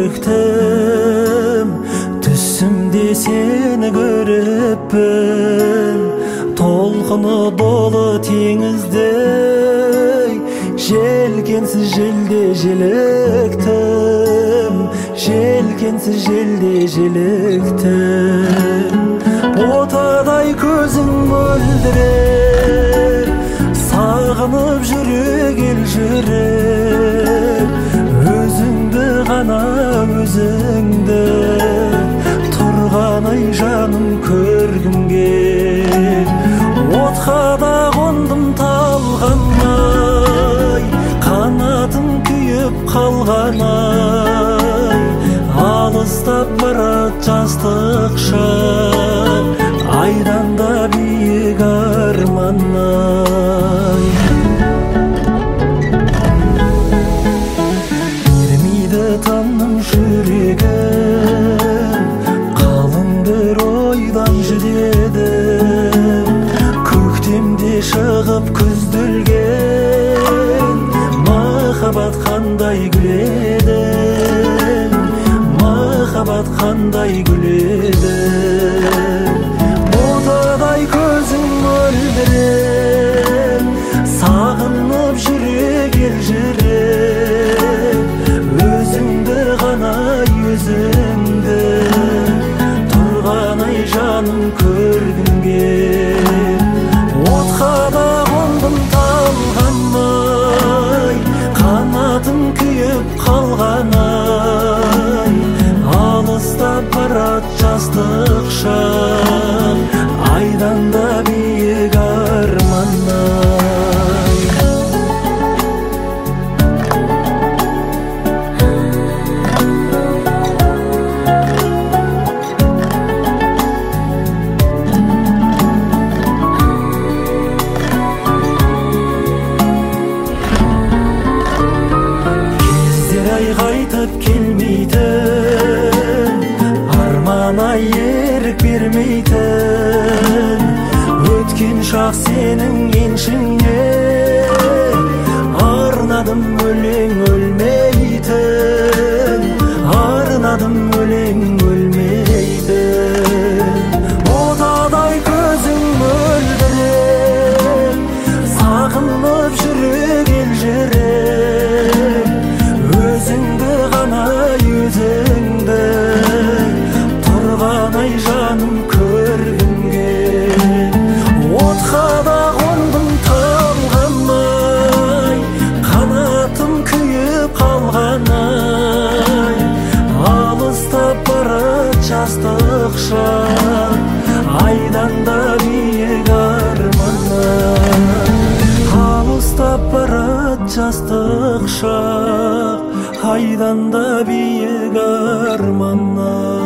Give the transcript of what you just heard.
жүректім, түсімде сені көріппін. Толқыны долы теңіздей, желкенсіз желде желіктім, желкенсіз желде желіктім. Отадай көзің мөлдіреп, сағынып жүрек елжіреп, өзіңді ғана өзіңді, тұрғаны жаным көргім кел. Отқа да қондым талғанай, қанатым күйіп қалғанай, алыстап барат жастық шақ, айдан да биік арманай. Ермейді таңның жүрегім, қалың бір ойдан жүдедім. Көктемде шығып күзділген, махаббат қандай гүледім, махаббат қандай гүледім. Отадай көзің мөлдіреп, сағынып жүрек елжіреп, өзіңді ғана өзіңді, тұрғаны жаным көргім кел. Отқа да қондым талғанай, қанатым күйіп қалғанай, алыстап барат жастық шақ, айдан да биік арманай. Кездер-ай қайтып келмейтін, арман-ай ерік бермейтін, өткен шақ сенің еншіңе, арнадым өлең өлмейтін, арнадым өлең өлмейтін. Отадай көзің мөлдіреп, сағынып жүрек елжіреп, өзіңді ғана өзіңді, тұрғаны жаным көргім кел. Отқа да қондым талғанай, қанатым күйіп қалғанай, алыстап барат жастық шақ, айдан да биік арманай. Алыстап барат жастық шақ, айдан да биік арманай.